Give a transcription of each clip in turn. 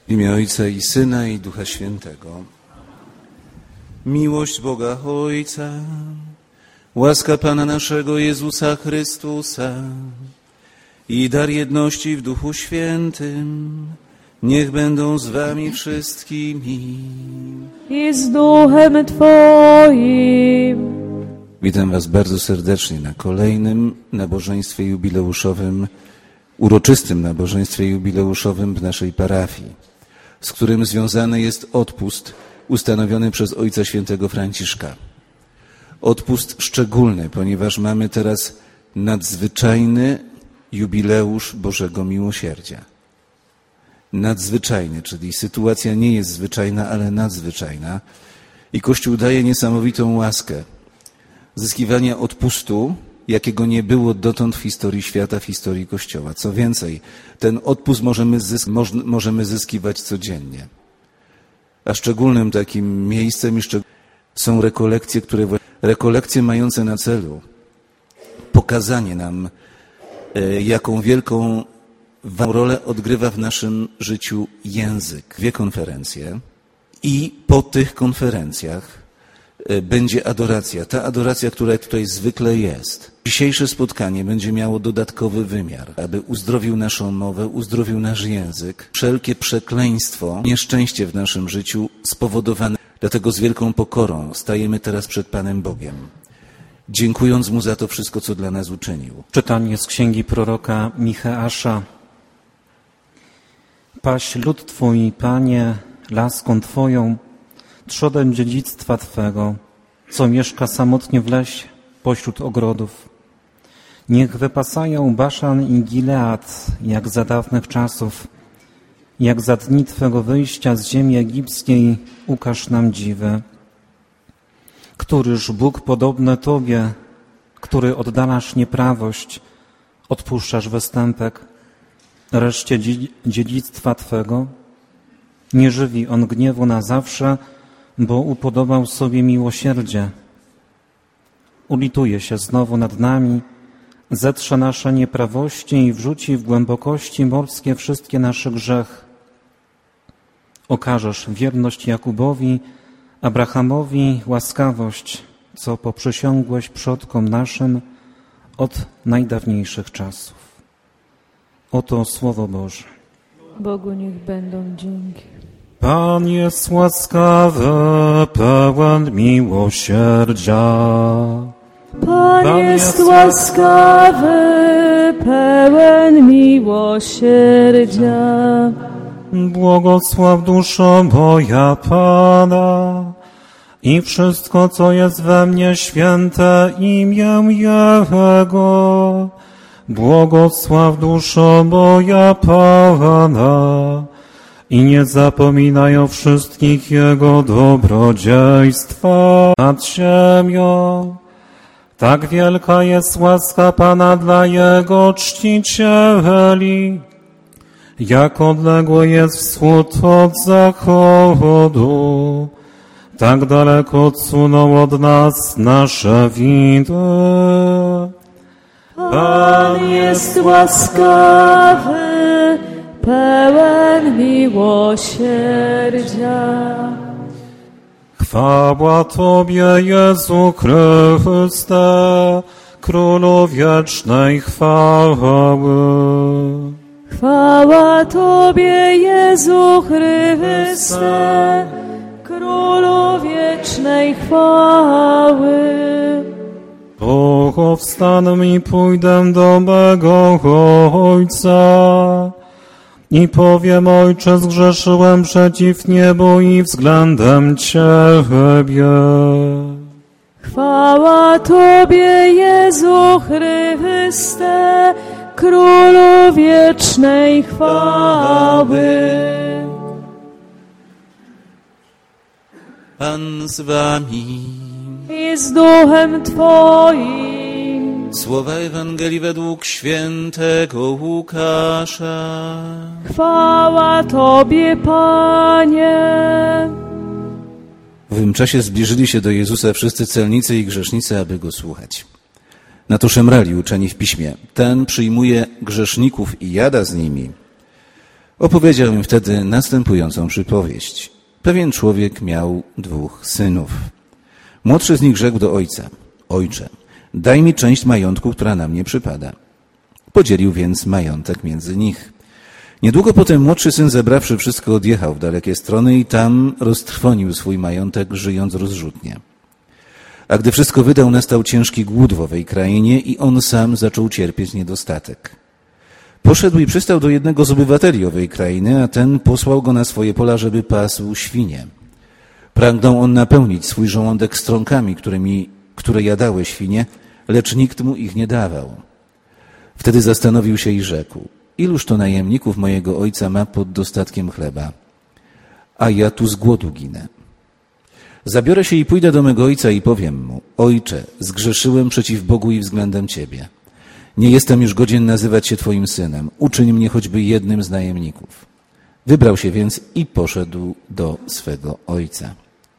W imię Ojca i Syna i Ducha Świętego. Miłość Boga Ojca, łaska Pana naszego Jezusa Chrystusa i dar jedności w Duchu Świętym niech będą z wami wszystkimi. I z Duchem Twoim. Witam was bardzo serdecznie na kolejnym nabożeństwie jubileuszowym, uroczystym nabożeństwie jubileuszowym w naszej parafii, z którym związany jest odpust ustanowiony przez Ojca Świętego Franciszka. Odpust szczególny, ponieważ mamy teraz nadzwyczajny jubileusz Bożego Miłosierdzia. Nadzwyczajny, czyli sytuacja nie jest zwyczajna, ale nadzwyczajna. I Kościół daje niesamowitą łaskę zyskiwania odpustu, jakiego nie było dotąd w historii świata, w historii Kościoła. Co więcej, ten odpust możemy zyskiwać codziennie. A szczególnym takim miejscem są rekolekcje mające na celu pokazanie nam, jaką wielką rolę odgrywa w naszym życiu język. 2 konferencje i po tych konferencjach będzie adoracja. Ta adoracja, która tutaj zwykle jest. Dzisiejsze spotkanie będzie miało dodatkowy wymiar, aby uzdrowił naszą mowę, uzdrowił nasz język. Wszelkie przekleństwo, nieszczęście w naszym życiu spowodowane. Dlatego z wielką pokorą stajemy teraz przed Panem Bogiem, dziękując Mu za to wszystko, co dla nas uczynił. Czytanie z księgi proroka Micheasza. Paś lud Twój, Panie, laską Twoją, trzodem dziedzictwa Twego, co mieszka samotnie w lesie, pośród ogrodów. Niech wypasają Baszan i Gilead, jak za dawnych czasów, jak za dni Twego wyjścia z ziemi egipskiej, ukaż nam dziwę. Któryż Bóg podobny Tobie, który oddalasz nieprawość, odpuszczasz występek, reszcie dziedzictwa Twego? Nie żywi On gniewu na zawsze, bo upodobał sobie miłosierdzie. Ulituje się znowu nad nami, zetrze nasze nieprawości i wrzuci w głębokości morskie wszystkie nasze grzechy. Okażesz wierność Jakubowi, Abrahamowi łaskawość, co poprzysiągłeś przodkom naszym od najdawniejszych czasów. Oto Słowo Boże. Bogu niech będą dzięki. Pan jest łaskawy, pełen miłosierdzia. Pan jest łaskawy, pełen miłosierdzia. Błogosław duszo moja Pana i wszystko, co jest we mnie, święte imię Jego. Błogosław duszo moja Pana i nie zapominaj o wszystkich Jego dobrodziejstwach nad ziemią. Tak wielka jest łaska Pana dla Jego czcicieli, jak odległy jest wschód od zachodu, tak daleko odsunął od nas nasze widy. Pan jest łaskawy, pełen miłosierdzia. Chwała Tobie, Jezu Chryste, Królu wiecznej chwały. Chwała Tobie, Jezu Chryste, Królu wiecznej chwały. Powstanę i pójdę do mego Ojca i powiem: Ojcze, zgrzeszyłem przeciw niebu i względem Ciebie. Chwała Tobie, Jezu Chryste, Królu wiecznej chwały. Pan z wami. I z Duchem Twoim. Słowa Ewangelii według świętego Łukasza. Chwała Tobie, Panie. W owym czasie zbliżyli się do Jezusa wszyscy celnicy i grzesznicy, aby Go słuchać. Na to szemrali uczeni w piśmie. Ten przyjmuje grzeszników i jada z nimi. Opowiedział im wtedy następującą przypowieść. Pewien człowiek miał 2 synów. Młodszy z nich rzekł do ojca: Ojcze, daj mi część majątku, która na mnie przypada. Podzielił więc majątek między nich. Niedługo potem młodszy syn, zebrawszy wszystko, odjechał w dalekie strony i tam roztrwonił swój majątek, żyjąc rozrzutnie. A gdy wszystko wydał, nastał ciężki głód w owej krainie i on sam zaczął cierpieć niedostatek. Poszedł i przystał do jednego z obywateli owej krainy, a ten posłał go na swoje pola, żeby pasł świnie. Pragnął on napełnić swój żołądek strąkami, które jadały świnie, lecz nikt mu ich nie dawał. Wtedy zastanowił się i rzekł: Iluż to najemników mojego ojca ma pod dostatkiem chleba, a ja tu z głodu ginę. Zabiorę się i pójdę do mego ojca i powiem mu: Ojcze, zgrzeszyłem przeciw Bogu i względem Ciebie. Nie jestem już godzien nazywać się Twoim synem. Uczyń mnie choćby jednym z najemników. Wybrał się więc i poszedł do swego ojca.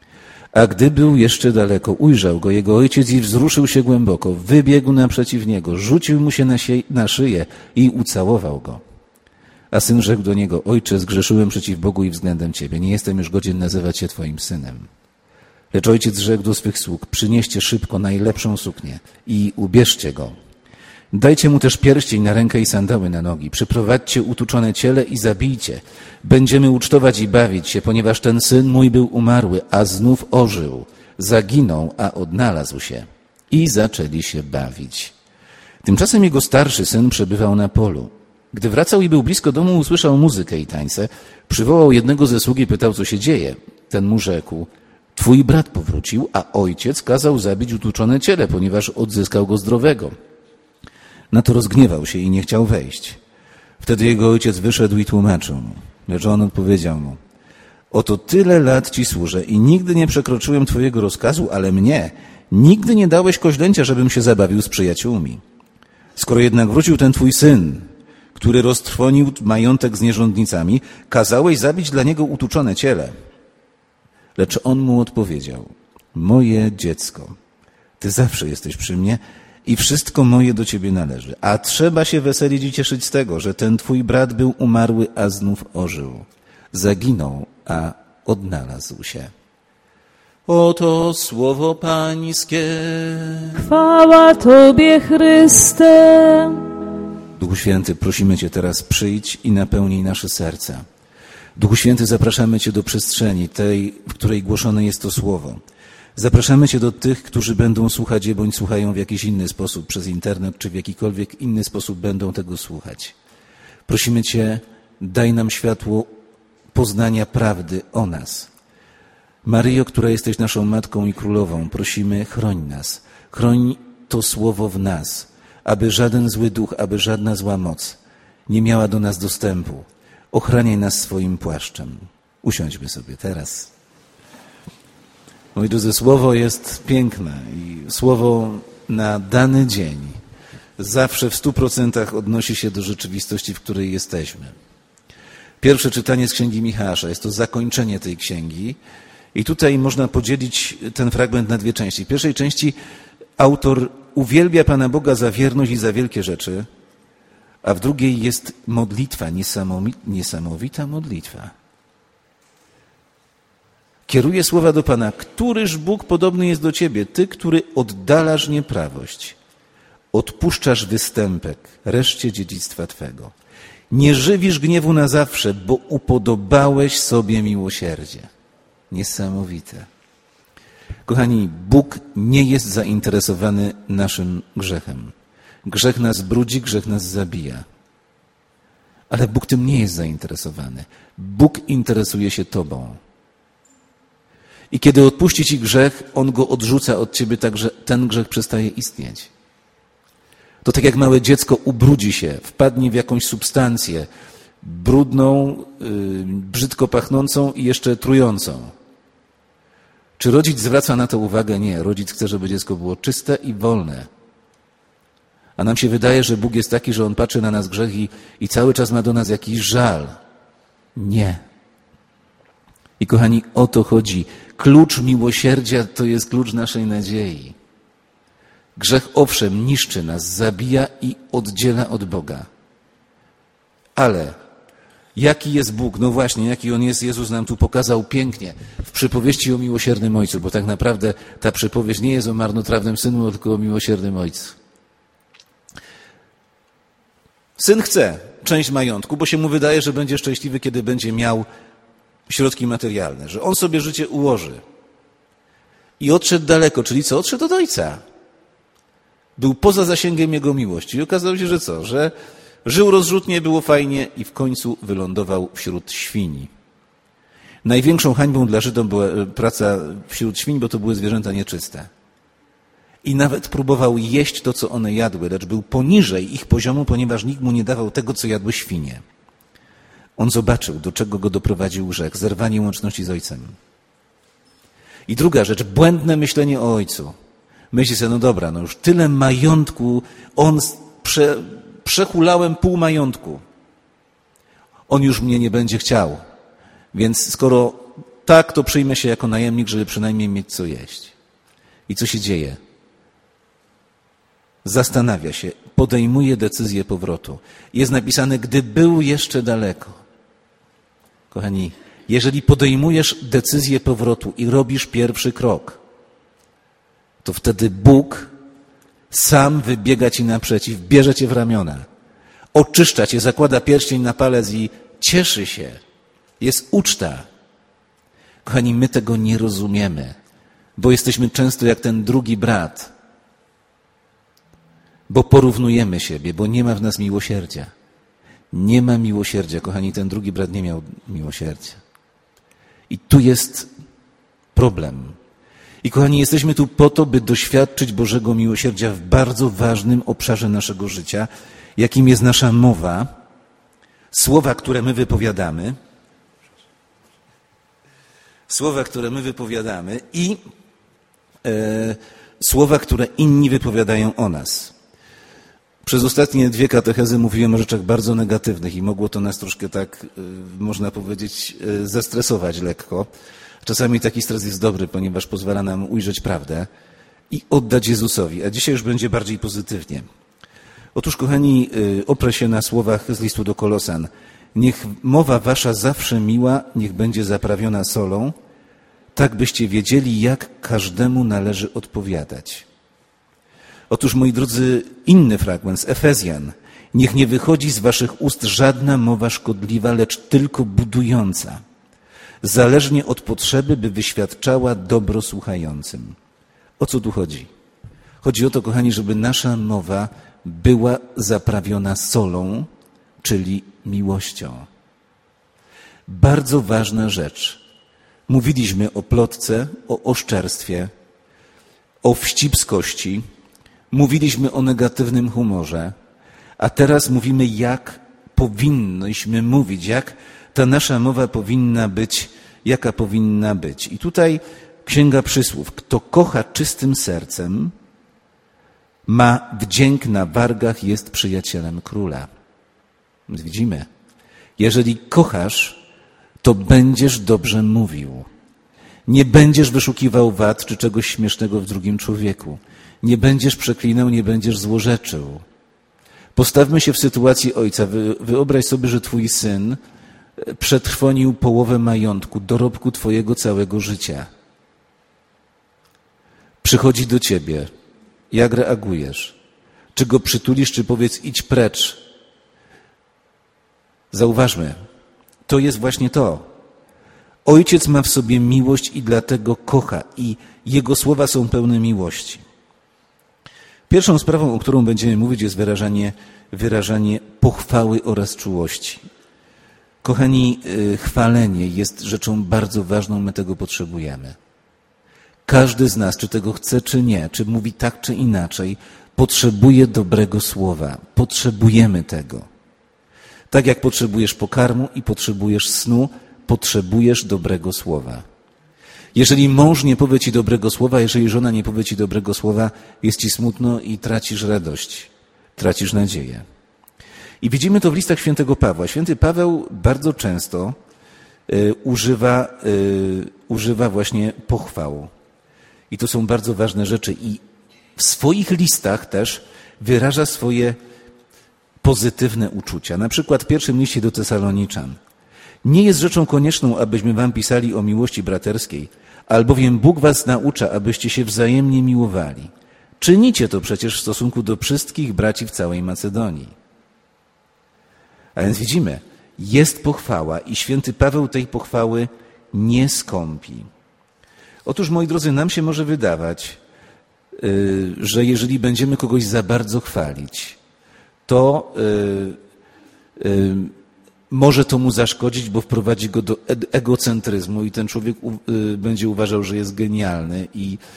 A gdy był jeszcze daleko, ujrzał go jego ojciec i wzruszył się głęboko. Wybiegł naprzeciw niego, rzucił mu się na szyję i ucałował go. A syn rzekł do niego: Ojcze, zgrzeszyłem przeciw Bogu i względem Ciebie. Nie jestem już godzien nazywać się Twoim synem. Lecz ojciec rzekł do swych sług: Przynieście szybko najlepszą suknię i ubierzcie go. Dajcie mu też pierścień na rękę i sandały na nogi. Przyprowadźcie utuczone ciele i zabijcie. Będziemy ucztować i bawić się, ponieważ ten syn mój był umarły, a znów ożył. Zaginął, a odnalazł się. I zaczęli się bawić. Tymczasem jego starszy syn przebywał na polu. Gdy wracał i był blisko domu, usłyszał muzykę i tańce. Przywołał jednego ze sług i pytał, co się dzieje. Ten mu rzekł: Twój brat powrócił, a ojciec kazał zabić utuczone ciele, ponieważ odzyskał go zdrowego. Na to rozgniewał się i nie chciał wejść. Wtedy jego ojciec wyszedł i tłumaczył mu. Lecz on odpowiedział mu: Oto tyle lat Ci służę i nigdy nie przekroczyłem Twojego rozkazu, ale mnie nigdy nie dałeś koźlęcia, żebym się zabawił z przyjaciółmi. Skoro jednak wrócił ten Twój syn, który roztrwonił majątek z nierządnicami, kazałeś zabić dla niego utuczone ciele. Lecz on mu odpowiedział: Moje dziecko, Ty zawsze jesteś przy mnie i wszystko moje do Ciebie należy. A trzeba się weselić i cieszyć z tego, że ten Twój brat był umarły, a znów ożył. Zaginął, a odnalazł się. Oto słowo Pańskie. Chwała Tobie, Chryste. Duchu Święty, prosimy Cię teraz: przyjdź i napełnij nasze serca. Duchu Święty, zapraszamy Cię do przestrzeni tej, w której głoszone jest to słowo. Zapraszamy Cię do tych, którzy będą słuchać je, bądź słuchają w jakiś inny sposób, przez internet, czy w jakikolwiek inny sposób będą tego słuchać. Prosimy Cię, daj nam światło poznania prawdy o nas. Maryjo, która jesteś naszą Matką i Królową, prosimy, chroń nas. Chroń to słowo w nas, aby żaden zły duch, aby żadna zła moc nie miała do nas dostępu. Ochraniaj nas swoim płaszczem. Usiądźmy sobie teraz. Moi drodzy, słowo jest piękne i słowo na dany dzień zawsze w 100% odnosi się do rzeczywistości, w której jesteśmy. Pierwsze czytanie z Księgi Michała, jest to zakończenie tej księgi i tutaj można podzielić ten fragment na 2 części. W pierwszej części autor uwielbia Pana Boga za wierność i za wielkie rzeczy, a w drugiej jest modlitwa, niesamowita modlitwa. Kieruje słowa do Pana: Któryż Bóg podobny jest do Ciebie, Ty, który oddalasz nieprawość, odpuszczasz występek reszcie dziedzictwa Twego. Nie żywisz gniewu na zawsze, bo upodobałeś sobie miłosierdzie. Niesamowite. Kochani, Bóg nie jest zainteresowany naszym grzechem. Grzech nas brudzi, grzech nas zabija. Ale Bóg tym nie jest zainteresowany. Bóg interesuje się Tobą. I kiedy odpuści Ci grzech, On go odrzuca od Ciebie, tak że ten grzech przestaje istnieć. To tak jak małe dziecko ubrudzi się, wpadnie w jakąś substancję brudną, brzydko pachnącą i jeszcze trującą. Czy rodzic zwraca na to uwagę? Nie. Rodzic chce, żeby dziecko było czyste i wolne. A nam się wydaje, że Bóg jest taki, że On patrzy na nas grzech i cały czas ma do nas jakiś żal. Nie. I kochani, o to chodzi. Klucz miłosierdzia to jest klucz naszej nadziei. Grzech owszem niszczy nas, zabija i oddziela od Boga. Ale Jaki jest Bóg? No właśnie, jaki On jest, Jezus nam tu pokazał pięknie w przypowieści o miłosiernym Ojcu, bo tak naprawdę ta przypowieść nie jest o marnotrawnym Synu, tylko o miłosiernym Ojcu. Syn chce część majątku, bo się mu wydaje, że będzie szczęśliwy, kiedy będzie miał środki materialne, że on sobie życie ułoży. I odszedł daleko, czyli co? Odszedł od Ojca. Był poza zasięgiem Jego miłości. I okazało się, że co? Że żył rozrzutnie, było fajnie i w końcu wylądował wśród świni. Największą hańbą dla Żydów była praca wśród świń, bo to były zwierzęta nieczyste. I nawet próbował jeść to, co one jadły, lecz był poniżej ich poziomu, ponieważ nikt mu nie dawał tego, co jadły świnie. On zobaczył, do czego go doprowadził grzech, zerwanie łączności z Ojcem. I druga rzecz, błędne myślenie o Ojcu. Myśli sobie, no dobra, no już tyle majątku, przehulałem pół majątku. On już mnie nie będzie chciał. Więc skoro tak, to przyjmę się jako najemnik, żeby przynajmniej mieć co jeść. I co się dzieje? Zastanawia się, podejmuje decyzję powrotu. Jest napisane, gdy był jeszcze daleko. Kochani, jeżeli podejmujesz decyzję powrotu i robisz pierwszy krok, to wtedy Bóg sam wybiega ci naprzeciw, bierze cię w ramiona, oczyszcza cię, zakłada pierścień na palec i cieszy się. Jest uczta. Kochani, my tego nie rozumiemy, bo jesteśmy często jak ten drugi brat, bo porównujemy siebie, bo nie ma w nas miłosierdzia. Nie ma miłosierdzia. Kochani, ten drugi brat nie miał miłosierdzia. I tu jest problem. I kochani, jesteśmy tu po to, by doświadczyć Bożego miłosierdzia w bardzo ważnym obszarze naszego życia, jakim jest nasza mowa, słowa, które my wypowiadamy, i słowa, które inni wypowiadają o nas. Przez ostatnie 2 katechezy mówiłem o rzeczach bardzo negatywnych i mogło to nas troszkę tak, można powiedzieć, zestresować lekko. Czasami taki stres jest dobry, ponieważ pozwala nam ujrzeć prawdę i oddać Jezusowi, a dzisiaj już będzie bardziej pozytywnie. Otóż, kochani, oprę się na słowach z listu do Kolosan. Niech mowa wasza zawsze miła, niech będzie zaprawiona solą, tak byście wiedzieli, jak każdemu należy odpowiadać. Otóż, moi drodzy, inny fragment z Efezjan. Niech nie wychodzi z waszych ust żadna mowa szkodliwa, lecz tylko budująca, zależnie od potrzeby, by wyświadczała dobro słuchającym. O co tu chodzi? Chodzi o to, kochani, żeby nasza mowa była zaprawiona solą, czyli miłością. Bardzo ważna rzecz. Mówiliśmy o plotce, o oszczerstwie, o wścibskości, mówiliśmy o negatywnym humorze, a teraz mówimy, jak powinniśmy mówić, jak ta nasza mowa powinna być, jaka powinna być. I tutaj Księga Przysłów. Kto kocha czystym sercem, ma wdzięk na wargach, jest przyjacielem króla. Więc widzimy, jeżeli kochasz, to będziesz dobrze mówił. Nie będziesz wyszukiwał wad czy czegoś śmiesznego w drugim człowieku. Nie będziesz przeklinał, nie będziesz złorzeczył. Postawmy się w sytuacji ojca. Wyobraź sobie, że twój syn przetrwonił połowę majątku, dorobku twojego całego życia. Przychodzi do ciebie. Jak reagujesz? Czy go przytulisz, czy powiedz idź precz? Zauważmy, to jest właśnie to. Ojciec ma w sobie miłość i dlatego kocha i jego słowa są pełne miłości. Pierwszą sprawą, o którą będziemy mówić, jest wyrażanie pochwały oraz czułości. Kochani, chwalenie jest rzeczą bardzo ważną, my tego potrzebujemy. Każdy z nas, czy tego chce, czy nie, czy mówi tak, czy inaczej, potrzebuje dobrego słowa. Potrzebujemy tego. Tak jak potrzebujesz pokarmu i potrzebujesz snu, potrzebujesz dobrego słowa. Jeżeli mąż nie powie ci dobrego słowa, jeżeli żona nie powie ci dobrego słowa, jest ci smutno i tracisz radość, tracisz nadzieję. I widzimy to w listach świętego Pawła. Święty Paweł bardzo często używa właśnie pochwał. I to są bardzo ważne rzeczy. I w swoich listach też wyraża swoje pozytywne uczucia. Na przykład w pierwszym liście do Tesaloniczan. Nie jest rzeczą konieczną, abyśmy wam pisali o miłości braterskiej, albowiem Bóg was naucza, abyście się wzajemnie miłowali. Czynicie to przecież w stosunku do wszystkich braci w całej Macedonii. A więc widzimy, jest pochwała i święty Paweł tej pochwały nie skąpi. Otóż, moi drodzy, nam się może wydawać, że jeżeli będziemy kogoś za bardzo chwalić, to może to mu zaszkodzić, bo wprowadzi go do egocentryzmu i ten człowiek będzie uważał, że jest genialny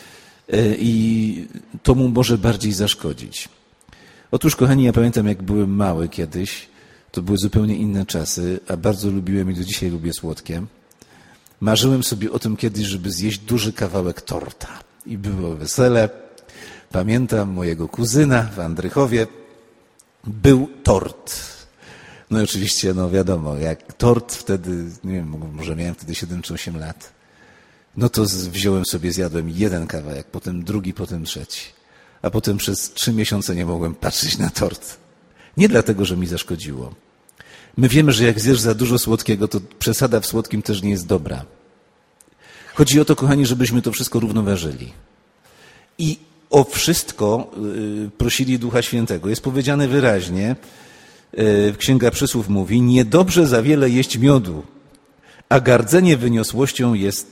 i to mu może bardziej zaszkodzić. Otóż, kochani, ja pamiętam, jak byłem mały kiedyś, to były zupełnie inne czasy, a bardzo lubiłem i do dzisiaj lubię słodkie. Marzyłem sobie o tym kiedyś, żeby zjeść duży kawałek torta. I było wesele. Pamiętam mojego kuzyna w Andrychowie. Był tort. No i oczywiście, no wiadomo, jak tort wtedy, nie wiem, może miałem wtedy 7 czy 8 lat, no to wziąłem sobie, zjadłem jeden kawałek, potem drugi, potem trzeci. A potem przez 3 miesiące nie mogłem patrzeć na tort. Nie dlatego, że mi zaszkodziło. My wiemy, że jak zjesz za dużo słodkiego, to przesada w słodkim też nie jest dobra. Chodzi o to, kochani, żebyśmy to wszystko równoważyli. I o wszystko prosili Ducha Świętego. Jest powiedziane wyraźnie, Księga Przysłów mówi, niedobrze za wiele jeść miodu, a gardzenie wyniosłością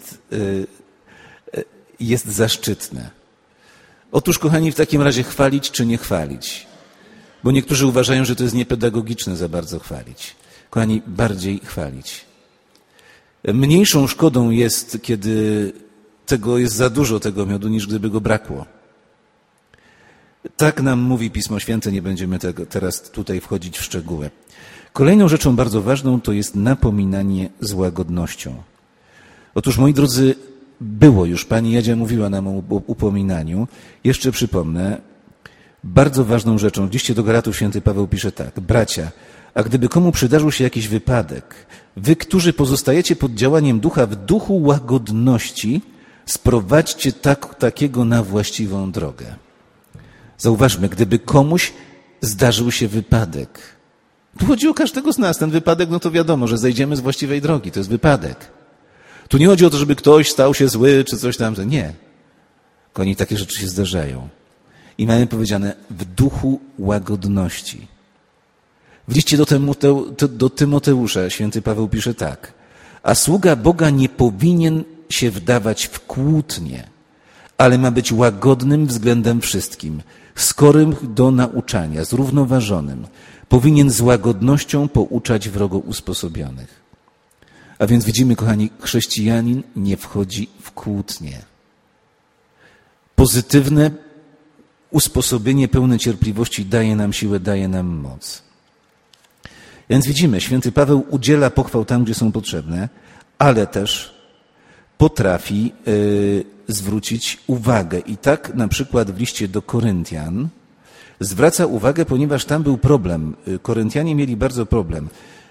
jest zaszczytne. Otóż, kochani, w takim razie chwalić czy nie chwalić? Bo niektórzy uważają, że to jest niepedagogiczne za bardzo chwalić. Kochani, bardziej chwalić. Mniejszą szkodą jest, kiedy tego jest za dużo, tego miodu, niż gdyby go brakło. Tak nam mówi Pismo Święte, nie będziemy teraz tutaj wchodzić w szczegóły. Kolejną rzeczą bardzo ważną to jest napominanie z łagodnością. Otóż, moi drodzy, było już, pani Jadzia mówiła nam o upominaniu. Jeszcze przypomnę, bardzo ważną rzeczą, w liście do Galatów święty Paweł pisze tak, bracia, a gdyby komu przydarzył się jakiś wypadek, wy, którzy pozostajecie pod działaniem ducha, w duchu łagodności, sprowadźcie takiego na właściwą drogę. Zauważmy, gdyby komuś zdarzył się wypadek, tu chodzi o każdego z nas, ten wypadek, no to wiadomo, że zejdziemy z właściwej drogi, to jest wypadek. Tu nie chodzi o to, żeby ktoś stał się zły, czy coś tam, nie. Kochani, takie rzeczy się zdarzają. I mamy powiedziane w duchu łagodności. W liście do Tymoteusza święty Paweł pisze tak. A sługa Boga nie powinien się wdawać w kłótnie, ale ma być łagodnym względem wszystkim, skorym do nauczania, zrównoważonym. Powinien z łagodnością pouczać wrogo usposobionych. A więc widzimy, kochani, chrześcijanin nie wchodzi w kłótnie. Pozytywne usposobienie pełne cierpliwości daje nam siłę, daje nam moc. Więc widzimy, święty Paweł udziela pochwał tam, gdzie są potrzebne, ale też potrafi zwrócić uwagę. I tak na przykład w liście do Koryntian zwraca uwagę, ponieważ tam był problem. Koryntianie mieli bardzo problem.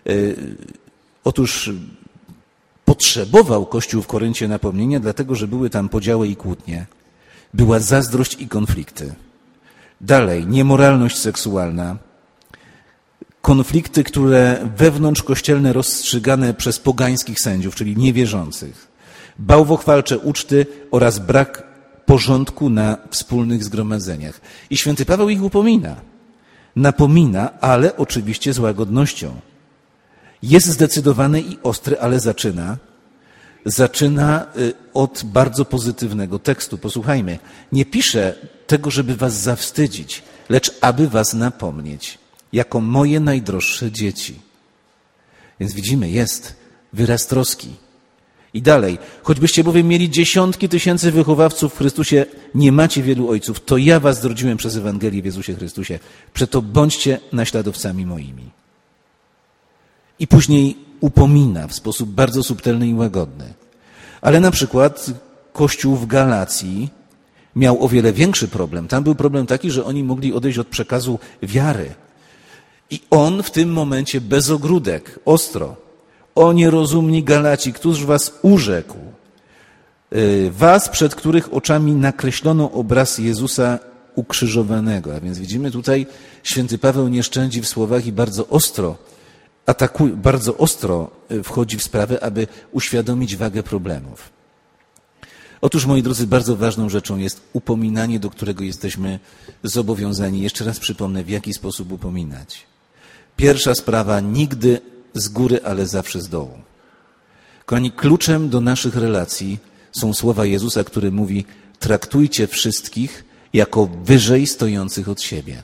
Otóż potrzebował Kościół w Koryncie napomnienia, dlatego że były tam podziały i kłótnie. Była zazdrość i konflikty. Dalej, niemoralność seksualna. Konflikty, które wewnątrzkościelne rozstrzygane przez pogańskich sędziów, czyli niewierzących. Bałwochwalcze uczty oraz brak porządku na wspólnych zgromadzeniach. I święty Paweł ich upomina. Napomina, ale oczywiście z łagodnością. Jest zdecydowany i ostry, ale zaczyna od bardzo pozytywnego tekstu. Posłuchajmy. Nie pisze tego, żeby was zawstydzić, lecz aby was napomnieć, jako moje najdroższe dzieci. Więc widzimy, jest wyraz troski. I dalej, choćbyście bowiem mieli dziesiątki tysięcy wychowawców w Chrystusie, nie macie wielu ojców, to ja was zrodziłem przez Ewangelię w Jezusie Chrystusie. Przeto bądźcie naśladowcami moimi. I później upomina w sposób bardzo subtelny i łagodny. Ale na przykład Kościół w Galacji miał o wiele większy problem. Tam był problem taki, że oni mogli odejść od przekazu wiary. I on w tym momencie bez ogródek, ostro, o nierozumni Galaci, któż was urzekł? Was, przed których oczami nakreślono obraz Jezusa ukrzyżowanego. A więc widzimy tutaj, święty Paweł nie szczędzi w słowach i bardzo ostro bardzo ostro wchodzi w sprawę, aby uświadomić wagę problemów. Otóż, moi drodzy, bardzo ważną rzeczą jest upominanie, do którego jesteśmy zobowiązani. Jeszcze raz przypomnę, w jaki sposób upominać. Pierwsza sprawa, nigdy z góry, ale zawsze z dołu. Kochani, kluczem do naszych relacji są słowa Jezusa, który mówi: traktujcie wszystkich jako wyżej stojących od siebie.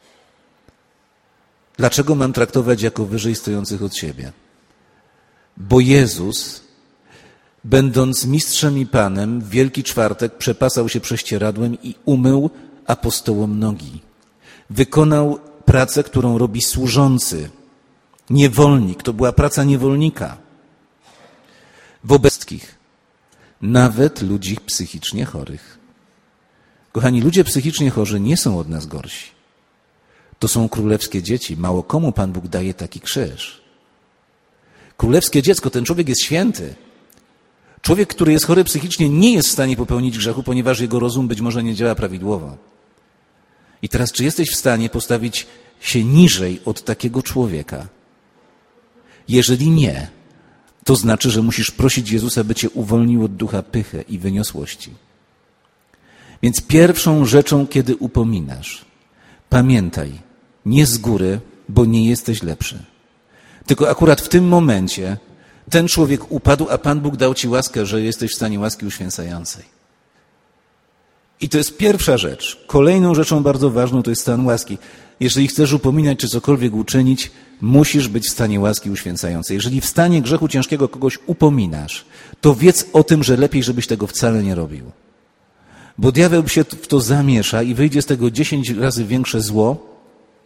Dlaczego mam traktować jako wyżej stojących od siebie? Bo Jezus, będąc mistrzem i Panem, w Wielki Czwartek przepasał się prześcieradłem i umył apostołom nogi. Wykonał pracę, którą robi służący, niewolnik. To była praca niewolnika. Wobec wszystkich, nawet ludzi psychicznie chorych. Kochani, ludzie psychicznie chorzy nie są od nas gorsi. To są królewskie dzieci. Mało komu Pan Bóg daje taki krzyż. Królewskie dziecko, ten człowiek jest święty. Człowiek, który jest chory psychicznie, nie jest w stanie popełnić grzechu, ponieważ jego rozum być może nie działa prawidłowo. I teraz, czy jesteś w stanie postawić się niżej od takiego człowieka? Jeżeli nie, to znaczy, że musisz prosić Jezusa, by cię uwolnił od ducha pychy i wyniosłości. Więc pierwszą rzeczą, kiedy upominasz, pamiętaj, nie z góry, bo nie jesteś lepszy. Tylko akurat w tym momencie ten człowiek upadł, a Pan Bóg dał ci łaskę, że jesteś w stanie łaski uświęcającej. I to jest pierwsza rzecz. Kolejną rzeczą bardzo ważną to jest stan łaski. Jeżeli chcesz upominać czy cokolwiek uczynić, musisz być w stanie łaski uświęcającej. Jeżeli w stanie grzechu ciężkiego kogoś upominasz, to wiedz o tym, że lepiej, żebyś tego wcale nie robił. Bo diabeł się w to zamiesza i wyjdzie z tego 10 razy większe zło,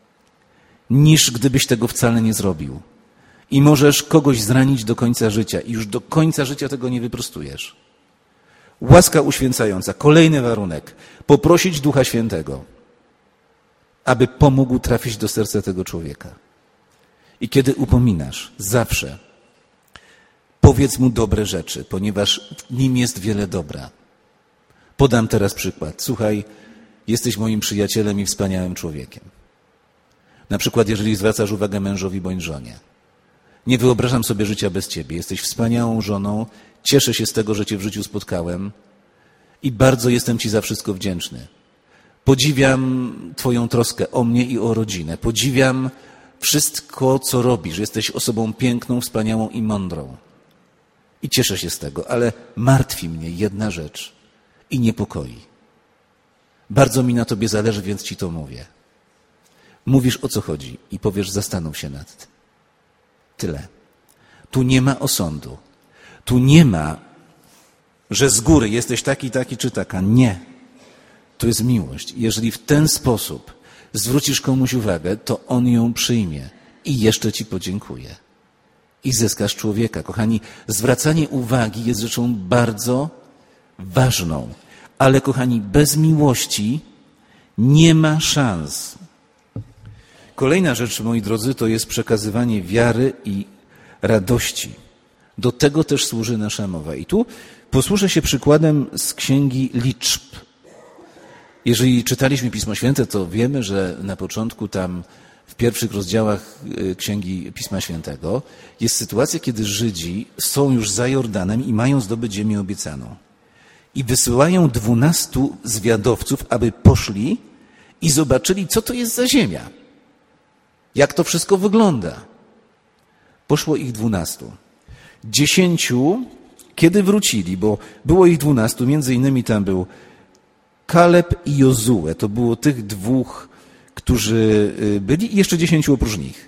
niż gdybyś tego wcale nie zrobił. I możesz kogoś zranić do końca życia i już do końca życia tego nie wyprostujesz. Łaska uświęcająca. Kolejny warunek. Poprosić Ducha Świętego, aby pomógł trafić do serca tego człowieka. I kiedy upominasz, zawsze powiedz mu dobre rzeczy, ponieważ w nim jest wiele dobra. Podam teraz przykład. Słuchaj, jesteś moim przyjacielem i wspaniałym człowiekiem. Na przykład, jeżeli zwracasz uwagę mężowi bądź żonie. Nie wyobrażam sobie życia bez ciebie. Jesteś wspaniałą żoną. Cieszę się z tego, że cię w życiu spotkałem i bardzo jestem ci za wszystko wdzięczny. Podziwiam twoją troskę o mnie i o rodzinę. Podziwiam wszystko, co robisz. Jesteś osobą piękną, wspaniałą i mądrą. I cieszę się z tego, ale martwi mnie jedna rzecz i niepokoi. Bardzo mi na tobie zależy, więc ci to mówię. Mówisz, o co chodzi i powiesz, zastanów się nad tym. Tyle. Tu nie ma osądu. Tu nie ma, że z góry jesteś taki czy taka. Nie. To jest miłość. Jeżeli w ten sposób zwrócisz komuś uwagę, to on ją przyjmie i jeszcze ci podziękuje. I zyskasz człowieka. Kochani, zwracanie uwagi jest rzeczą bardzo ważną. Ale kochani, bez miłości nie ma szans. Kolejna rzecz, moi drodzy, to jest przekazywanie wiary i radości. Do tego też służy nasza mowa. I tu posłużę się przykładem z Księgi Liczb. Jeżeli czytaliśmy Pismo Święte, to wiemy, że na początku tam w pierwszych rozdziałach Księgi Pisma Świętego jest sytuacja, kiedy Żydzi są już za Jordanem i mają zdobyć ziemię obiecaną. I wysyłają 12 zwiadowców, aby poszli i zobaczyli, co to jest za ziemia. Jak to wszystko wygląda. Poszło ich 12. 10, kiedy wrócili, bo było ich 12, między innymi tam był Kaleb i Jozue. To było tych 2, którzy byli i jeszcze 10 oprócz nich.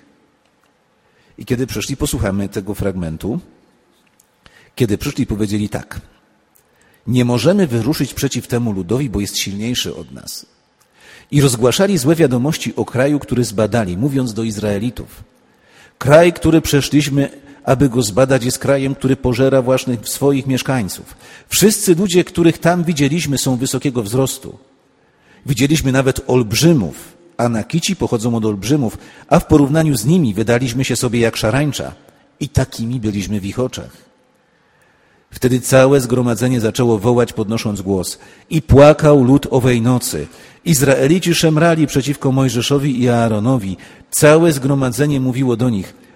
I kiedy przyszli, posłuchamy tego fragmentu. Kiedy przyszli, powiedzieli tak. Nie możemy wyruszyć przeciw temu ludowi, bo jest silniejszy od nas. I rozgłaszali złe wiadomości o kraju, który zbadali, mówiąc do Izraelitów. Kraj, który przeszliśmy, aby go zbadać, jest krajem, który pożera własnych swoich mieszkańców. Wszyscy ludzie, których tam widzieliśmy, są wysokiego wzrostu. Widzieliśmy nawet olbrzymów. Anakici pochodzą od olbrzymów, a w porównaniu z nimi wydaliśmy się sobie jak szarańcza. I takimi byliśmy w ich oczach. Wtedy całe zgromadzenie zaczęło wołać, podnosząc głos. I płakał lud owej nocy. Izraelici szemrali przeciwko Mojżeszowi i Aaronowi. Całe zgromadzenie mówiło do nich.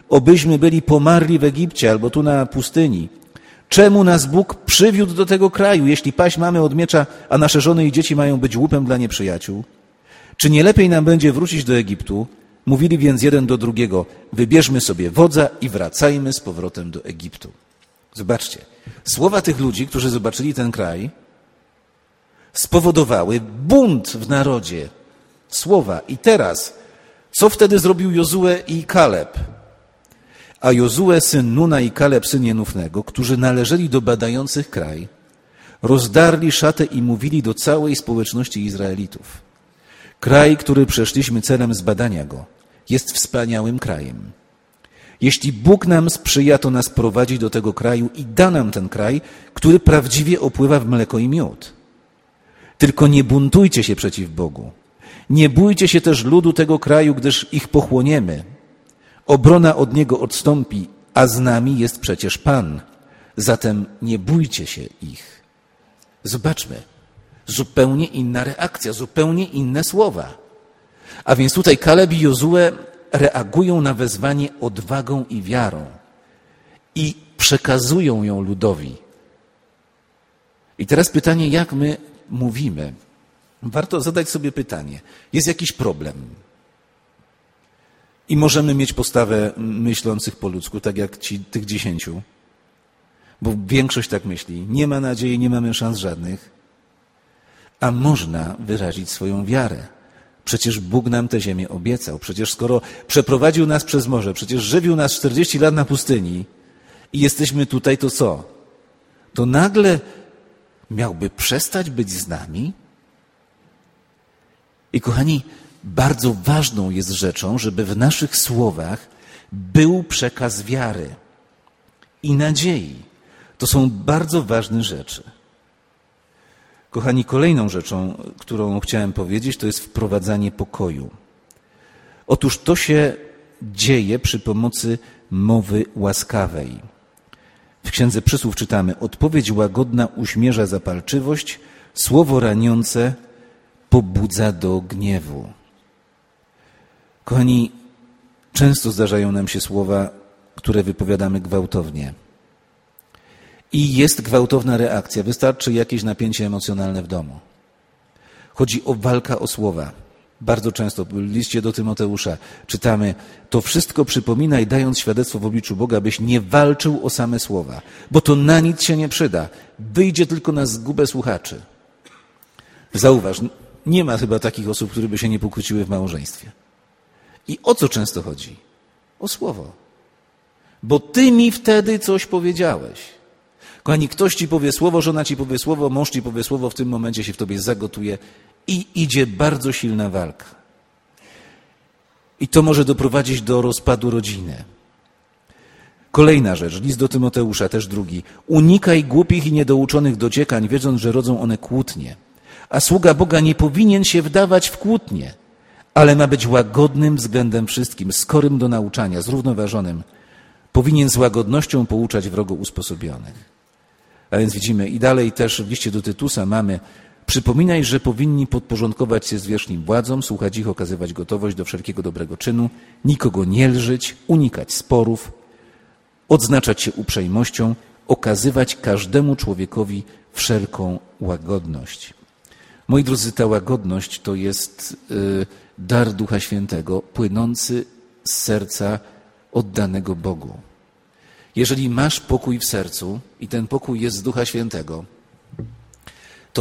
obyśmy byli pomarli w Egipcie albo tu na pustyni. Czemu nas Bóg przywiódł do tego kraju, jeśli paść mamy od miecza, a nasze żony i dzieci mają być łupem dla nieprzyjaciół? Czy nie lepiej nam będzie wrócić do Egiptu? Mówili więc jeden do drugiego, wybierzmy sobie wodza i wracajmy z powrotem do Egiptu. Zobaczcie, słowa tych ludzi, którzy zobaczyli ten kraj, spowodowały bunt w narodzie. Słowa. I teraz, co wtedy zrobił Jozue i Kaleb? A Jozue, syn Nuna, i Kaleb, syn Jenufnego, którzy należeli do badających kraj, rozdarli szatę i mówili do całej społeczności Izraelitów. Kraj, który przeszliśmy celem zbadania go, jest wspaniałym krajem. Jeśli Bóg nam sprzyja, to nas prowadzi do tego kraju i da nam ten kraj, który prawdziwie opływa w mleko i miód. Tylko nie buntujcie się przeciw Bogu. Nie bójcie się też ludu tego kraju, gdyż ich pochłoniemy. Obrona od niego odstąpi, a z nami jest przecież Pan. Zatem nie bójcie się ich. Zobaczmy, zupełnie inna reakcja, zupełnie inne słowa. A więc tutaj Kaleb i Jozue reagują na wezwanie odwagą i wiarą i przekazują ją ludowi. I teraz pytanie, jak my mówimy? Warto zadać sobie pytanie. Jest jakiś problem? I możemy mieć postawę myślących po ludzku, tak jak tych 10, bo większość tak myśli. Nie ma nadziei, nie mamy szans żadnych, a można wyrazić swoją wiarę. Przecież Bóg nam tę ziemię obiecał. Przecież skoro przeprowadził nas przez morze, przecież żywił nas 40 lat na pustyni i jesteśmy tutaj, to co? To nagle miałby przestać być z nami? I kochani, bardzo ważną jest rzeczą, żeby w naszych słowach był przekaz wiary i nadziei. To są bardzo ważne rzeczy. Kochani, kolejną rzeczą, którą chciałem powiedzieć, to jest wprowadzanie pokoju. Otóż to się dzieje przy pomocy mowy łaskawej. W Księdze Przysłów czytamy: odpowiedź łagodna uśmierza zapalczywość, słowo raniące pobudza do gniewu. Kochani, często zdarzają nam się słowa, które wypowiadamy gwałtownie. I jest gwałtowna reakcja. Wystarczy jakieś napięcie emocjonalne w domu. Chodzi o walkę o słowa. Bardzo często w liście do Tymoteusza czytamy: to wszystko przypominaj, dając świadectwo w obliczu Boga, byś nie walczył o same słowa, bo to na nic się nie przyda. Wyjdzie tylko na zgubę słuchaczy. Zauważ, nie ma chyba takich osób, które by się nie pokłóciły w małżeństwie. I o co często chodzi? O słowo. Bo ty mi wtedy coś powiedziałeś. Kochani, ktoś ci powie słowo, żona ci powie słowo, mąż ci powie słowo, w tym momencie się w tobie zagotuje i idzie bardzo silna walka. I to może doprowadzić do rozpadu rodziny. Kolejna rzecz, list do Tymoteusza, też drugi. Unikaj głupich i niedouczonych dociekań, wiedząc, że rodzą one kłótnie. A sługa Boga nie powinien się wdawać w kłótnie, ale ma być łagodnym względem wszystkim, skorym do nauczania, zrównoważonym. Powinien z łagodnością pouczać wrogo usposobionych. A więc widzimy i dalej też w liście do Tytusa mamy: przypominaj, że powinni podporządkować się zwierzchnim władzom, słuchać ich, okazywać gotowość do wszelkiego dobrego czynu, nikogo nie lżyć, unikać sporów, odznaczać się uprzejmością, okazywać każdemu człowiekowi wszelką łagodność. Moi drodzy, ta łagodność to jest dar Ducha Świętego płynący z serca oddanego Bogu. Jeżeli masz pokój w sercu i ten pokój jest z Ducha Świętego, to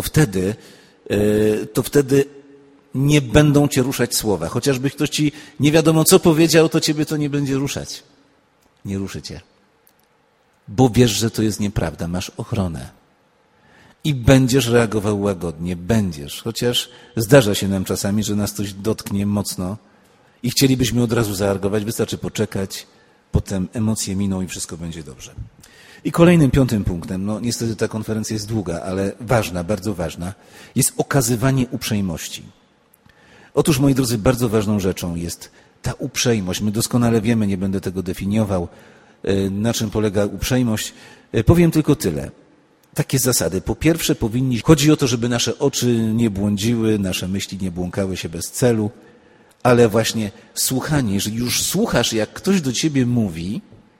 wtedy nie będą cię ruszać słowa. Chociażby ktoś ci nie wiadomo co powiedział, to ciebie to nie będzie ruszać. Nie ruszy cię. Bo wiesz, że to jest nieprawda, masz ochronę. I będziesz reagował łagodnie, będziesz. Chociaż zdarza się nam czasami, że nas coś dotknie mocno i chcielibyśmy od razu zareagować, wystarczy poczekać, potem emocje miną i wszystko będzie dobrze. I kolejnym, 5. punktem, no niestety ta konferencja jest długa, ale ważna, bardzo ważna, jest okazywanie uprzejmości. Otóż, moi drodzy, bardzo ważną rzeczą jest ta uprzejmość. My doskonale wiemy, nie będę tego definiował, na czym polega uprzejmość. Powiem tylko tyle. Takie zasady. Po pierwsze chodzi o to, żeby nasze oczy nie błądziły, nasze myśli nie błąkały się bez celu, ale właśnie słuchanie. Jeżeli już słuchasz, jak ktoś do ciebie mówi,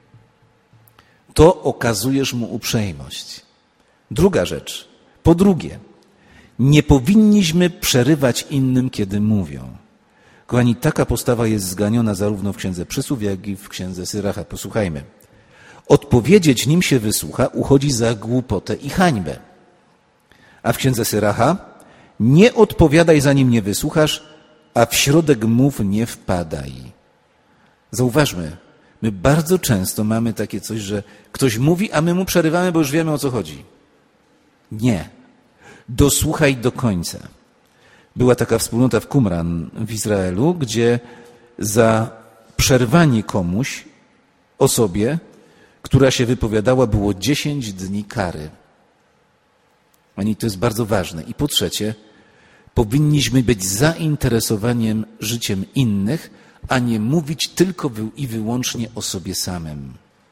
to okazujesz mu uprzejmość. Druga rzecz. Po drugie, nie powinniśmy przerywać innym, kiedy mówią. Kochani, taka postawa jest zganiona zarówno w Księdze Przysłów, jak i w Księdze Syracha. Posłuchajmy. Odpowiedzieć, nim się wysłucha, uchodzi za głupotę i hańbę. A w Księdze Syracha nie odpowiadaj, zanim nie wysłuchasz, a w środek mów nie wpadaj. Zauważmy, my bardzo często mamy takie coś, że ktoś mówi, a my mu przerywamy, bo już wiemy, o co chodzi. Nie. Dosłuchaj do końca. Była taka wspólnota w Qumran w Izraelu, gdzie za przerwanie komuś, osobie, która się wypowiadała, było 10 dni kary. Ani to jest bardzo ważne. I po trzecie, powinniśmy być zainteresowaniem życiem innych, a nie mówić tylko i wyłącznie o sobie samym.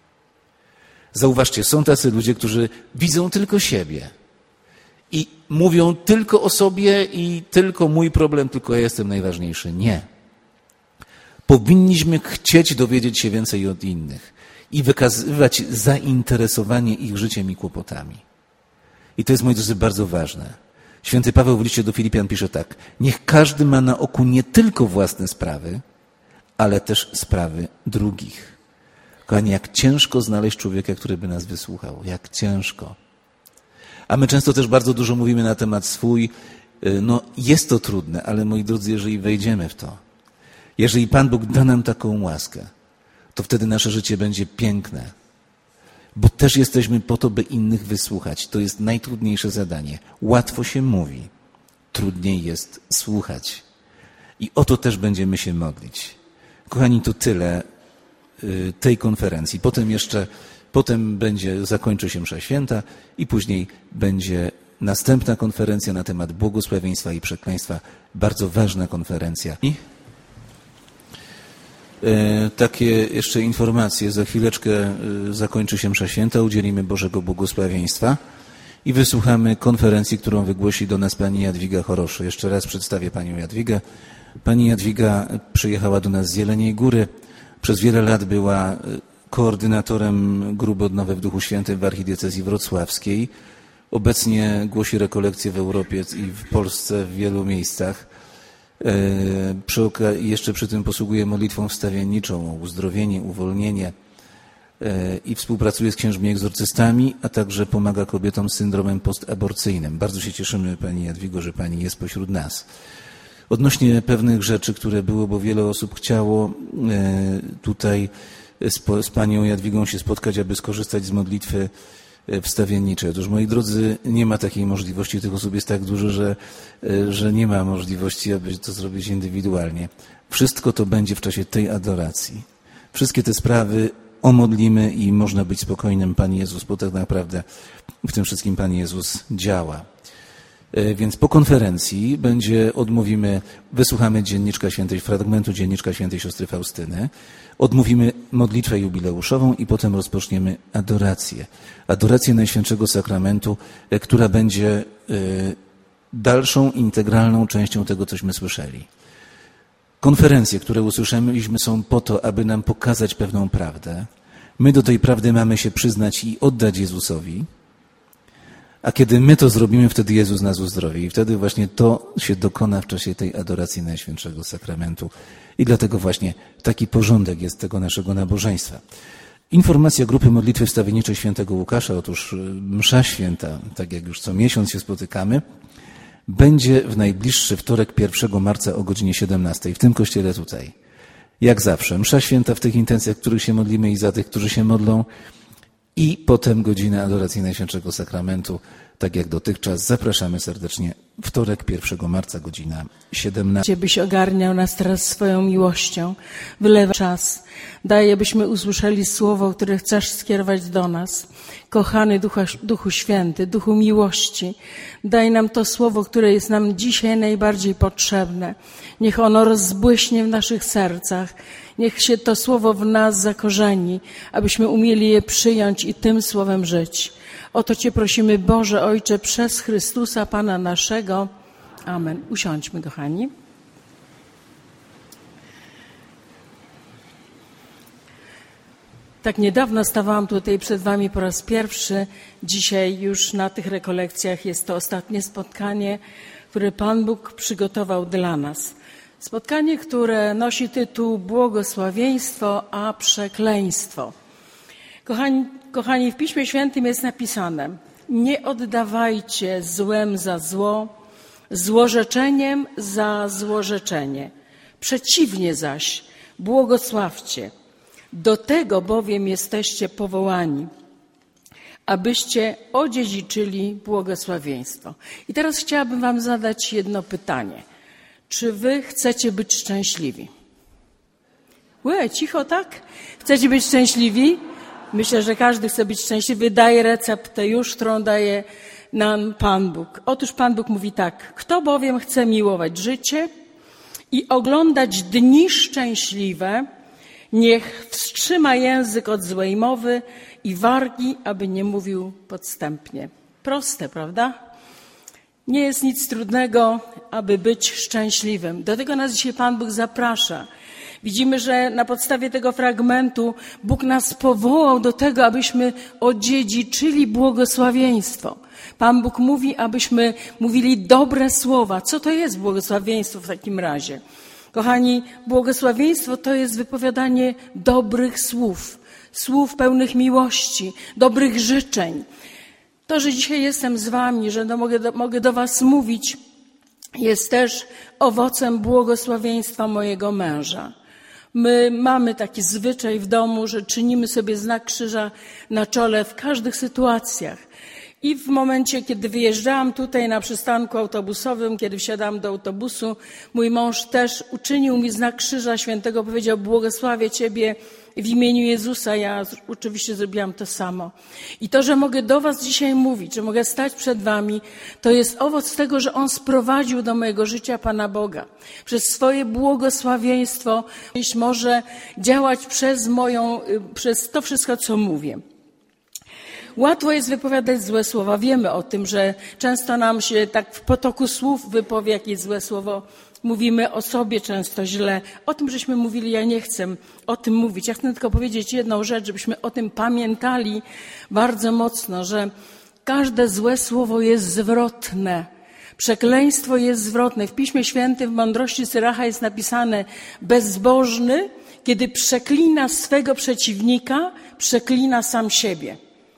Zauważcie, są tacy ludzie, którzy widzą tylko siebie i mówią tylko o sobie i tylko mój problem, tylko ja jestem najważniejszy. Nie. Powinniśmy chcieć dowiedzieć się więcej od innych i wykazywać zainteresowanie ich życiem i kłopotami. I to jest, moi drodzy, bardzo ważne. Święty Paweł w liście do Filipian pisze tak: niech każdy ma na oku nie tylko własne sprawy, ale też sprawy drugich. Kochani, jak ciężko znaleźć człowieka, który by nas wysłuchał. Jak ciężko. A my często też bardzo dużo mówimy na temat swój. No, jest to trudne, ale moi drodzy, jeżeli wejdziemy w to, jeżeli Pan Bóg da nam taką łaskę, to wtedy nasze życie będzie piękne. Bo też jesteśmy po to, by innych wysłuchać. To jest najtrudniejsze zadanie. Łatwo się mówi, trudniej jest słuchać. I o to też będziemy się modlić. Kochani, to tyle tej konferencji. Potem zakończy się msza święta i później będzie następna konferencja na temat błogosławieństwa i przekleństwa. Bardzo ważna konferencja. I takie jeszcze informacje. Za chwileczkę zakończy się msza święta, udzielimy Bożego błogosławieństwa i wysłuchamy konferencji, którą wygłosi do nas pani Jadwiga Choroszy. Jeszcze raz przedstawię panią Jadwigę. Pani Jadwiga przyjechała do nas z Jeleniej Góry. Przez wiele lat była koordynatorem grupy Odnowy w Duchu Świętym w archidiecezji wrocławskiej. Obecnie głosi rekolekcje w Europie i w Polsce w wielu miejscach. Jeszcze przy tym posługuje modlitwą wstawienniczą o uzdrowienie, uwolnienie i współpracuje z księżmi egzorcystami, a także pomaga kobietom z syndromem postaborcyjnym. Bardzo się cieszymy, pani Jadwigo, że pani jest pośród nas. Odnośnie pewnych rzeczy, które było, bo wiele osób chciało tutaj z panią Jadwigą się spotkać, aby skorzystać z modlitwy wstawienniczej. Otóż, moi drodzy, nie ma takiej możliwości. Tych osób jest tak dużo, że nie ma możliwości, aby to zrobić indywidualnie. Wszystko to będzie w czasie tej adoracji. Wszystkie te sprawy omodlimy i można być spokojnym, Pan Jezus, bo tak naprawdę w tym wszystkim Pan Jezus działa. Więc po konferencji wysłuchamy dzienniczka świętej, fragmentu dzienniczka świętej siostry Faustyny, odmówimy modlitwę jubileuszową i potem rozpoczniemy adorację. Adorację Najświętszego Sakramentu, która będzie dalszą, integralną częścią tego, cośmy słyszeli. Konferencje, które usłyszeliśmy, są po to, aby nam pokazać pewną prawdę. My do tej prawdy mamy się przyznać i oddać Jezusowi. A kiedy my to zrobimy, wtedy Jezus nas uzdrowi. I wtedy właśnie to się dokona w czasie tej adoracji Najświętszego Sakramentu. I dlatego właśnie taki porządek jest tego naszego nabożeństwa. Informacja grupy modlitwy wstawienniczej świętego Łukasza. Otóż msza święta, tak jak już co miesiąc się spotykamy, będzie w najbliższy wtorek 1 marca o godzinie 17 w tym kościele tutaj. Jak zawsze, msza święta w tych intencjach, w których się modlimy i za tych, którzy się modlą. I potem godzina adoracji Najświętszego Sakramentu, tak jak dotychczas. Zapraszamy serdecznie. Wtorek, 1 marca, godzina 17. Byś ogarniał nas teraz swoją miłością, wylewa czas. Daje, byśmy usłyszeli słowo, które chcesz skierować do nas. Kochany Duchu Święty, Duchu miłości, daj nam to słowo, które jest nam dzisiaj najbardziej potrzebne. Niech ono rozbłyśnie w naszych sercach. Niech się to słowo w nas zakorzeni, abyśmy umieli je przyjąć i tym słowem żyć. O to Cię prosimy, Boże Ojcze, przez Chrystusa Pana naszego. Amen. Usiądźmy, kochani. Tak niedawno stawałam tutaj przed wami po raz pierwszy. Dzisiaj już na tych rekolekcjach jest to ostatnie spotkanie, które Pan Bóg przygotował dla nas. Spotkanie, które nosi tytuł Błogosławieństwo, a przekleństwo. Kochani, w Piśmie Świętym jest napisane: nie oddawajcie złem za zło, złorzeczeniem za złorzeczenie. Przeciwnie zaś, błogosławcie. Do tego bowiem jesteście powołani, abyście odziedziczyli błogosławieństwo. I teraz chciałabym wam zadać jedno pytanie. Czy wy chcecie być szczęśliwi? Cicho, tak? Chcecie być szczęśliwi? Myślę, że każdy chce być szczęśliwy. Daje receptę już, którą daje nam Pan Bóg. Otóż Pan Bóg mówi tak: kto bowiem chce miłować życie i oglądać dni szczęśliwe, niech wstrzyma język od złej mowy i wargi, aby nie mówił podstępnie. Proste, prawda? Nie jest nic trudnego, aby być szczęśliwym. Do tego nas dzisiaj Pan Bóg zaprasza. Widzimy, że na podstawie tego fragmentu Bóg nas powołał do tego, abyśmy odziedziczyli błogosławieństwo. Pan Bóg mówi, abyśmy mówili dobre słowa. Co to jest błogosławieństwo w takim razie? Kochani, błogosławieństwo to jest wypowiadanie dobrych słów, słów pełnych miłości, dobrych życzeń. To, że dzisiaj jestem z wami, że mogę do was mówić, jest też owocem błogosławieństwa mojego męża. My mamy taki zwyczaj w domu, że czynimy sobie znak krzyża na czole w każdych sytuacjach. I w momencie, kiedy wyjeżdżałam tutaj na przystanku autobusowym, kiedy wsiadałam do autobusu, mój mąż też uczynił mi znak krzyża świętego, powiedział: błogosławię ciebie w imieniu Jezusa. Ja oczywiście zrobiłam to samo. I to, że mogę do was dzisiaj mówić, że mogę stać przed wami, to jest owoc tego, że On sprowadził do mojego życia Pana Boga. Przez swoje błogosławieństwo może działać przez to wszystko, co mówię. Łatwo jest wypowiadać złe słowa. Wiemy o tym, że często nam się tak w potoku słów wypowie jakieś złe słowo. Mówimy o sobie często źle. O tym, żeśmy mówili, ja nie chcę o tym mówić. Ja chcę tylko powiedzieć jedną rzecz, żebyśmy o tym pamiętali bardzo mocno, że każde złe słowo jest zwrotne. Przekleństwo jest zwrotne. W Piśmie Świętym, w mądrości Syracha jest napisane: bezbożny, kiedy przeklina swego przeciwnika, przeklina sam siebie.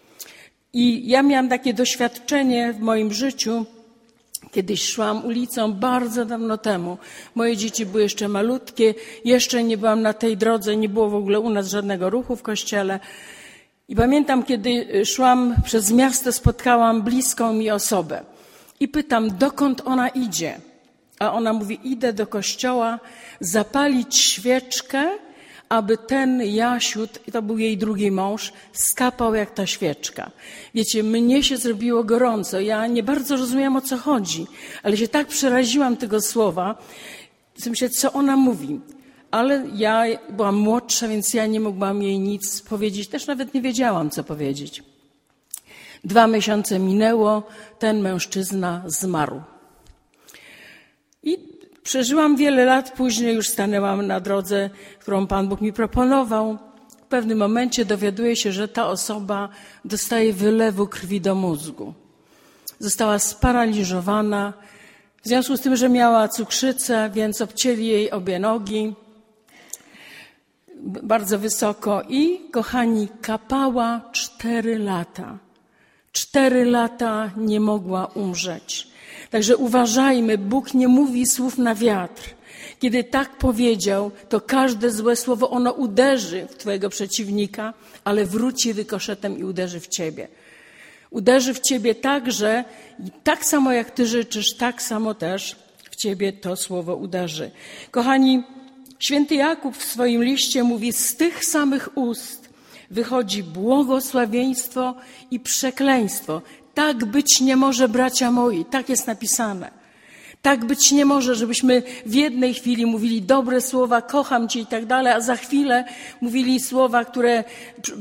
I ja miałam takie doświadczenie w moim życiu. Kiedyś szłam ulicą bardzo dawno temu. Moje dzieci były jeszcze malutkie, jeszcze nie byłam na tej drodze, nie było w ogóle u nas żadnego ruchu w kościele. I pamiętam, kiedy szłam przez miasto, spotkałam bliską mi osobę. I pytam, dokąd ona idzie? A ona mówi: idę do kościoła zapalić świeczkę, aby ten Jasiut, i to był jej drugi mąż, skapał jak ta świeczka. Wiecie, mnie się zrobiło gorąco. Ja nie bardzo rozumiałam, o co chodzi, ale się tak przeraziłam tego słowa. Myślę, co ona mówi. Ale ja byłam młodsza, więc ja nie mogłam jej nic powiedzieć. Też nawet nie wiedziałam, co powiedzieć. 2 miesiące minęło, ten mężczyzna zmarł. I przeżyłam wiele lat później, już stanęłam na drodze, którą Pan Bóg mi proponował. W pewnym momencie dowiaduję się, że ta osoba dostaje wylewu krwi do mózgu. Została sparaliżowana w związku z tym, że miała cukrzycę, więc obcięli jej obie nogi bardzo wysoko i, kochani, kapała 4 lata. 4 lata nie mogła umrzeć. Także uważajmy, Bóg nie mówi słów na wiatr. Kiedy tak powiedział, to każde złe słowo, ono uderzy w twojego przeciwnika, ale wróci rykoszetem i uderzy w ciebie. Uderzy w ciebie tak, że tak samo jak ty życzysz, tak samo też w ciebie to słowo uderzy. Kochani, święty Jakub w swoim liście mówi: z tych samych ust wychodzi błogosławieństwo i przekleństwo. Tak być nie może, bracia moi, tak jest napisane. Tak być nie może, żebyśmy w jednej chwili mówili dobre słowa, kocham cię i tak dalej, a za chwilę mówili słowa, które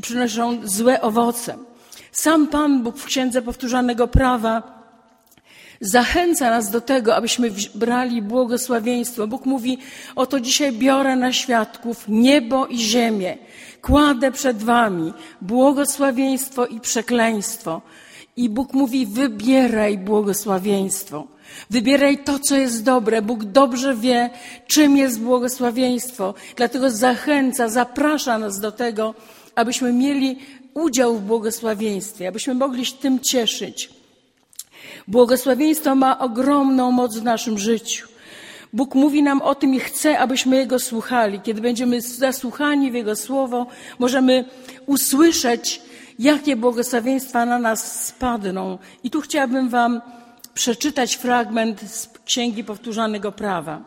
przynoszą złe owoce. Sam Pan Bóg w Księdze Powtórzonego Prawa Zachęca nas do tego, abyśmy brali błogosławieństwo. Bóg mówi, oto dzisiaj biorę na świadków niebo i ziemię. Kładę przed wami błogosławieństwo i przekleństwo. I Bóg mówi, wybieraj błogosławieństwo. Wybieraj to, co jest dobre. Bóg dobrze wie, czym jest błogosławieństwo. Dlatego zachęca, zaprasza nas do tego, abyśmy mieli udział w błogosławieństwie, abyśmy mogli się tym cieszyć. Błogosławieństwo ma ogromną moc w naszym życiu. Bóg mówi nam o tym i chce, abyśmy Jego słuchali. Kiedy będziemy zasłuchani w Jego Słowo, możemy usłyszeć, jakie błogosławieństwa na nas spadną. I tu chciałabym wam przeczytać fragment z Księgi Powtórzonego Prawa.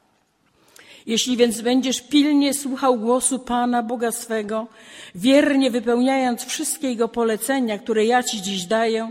Jeśli więc będziesz pilnie słuchał głosu Pana, Boga swego, wiernie wypełniając wszystkie Jego polecenia, które ja ci dziś daję,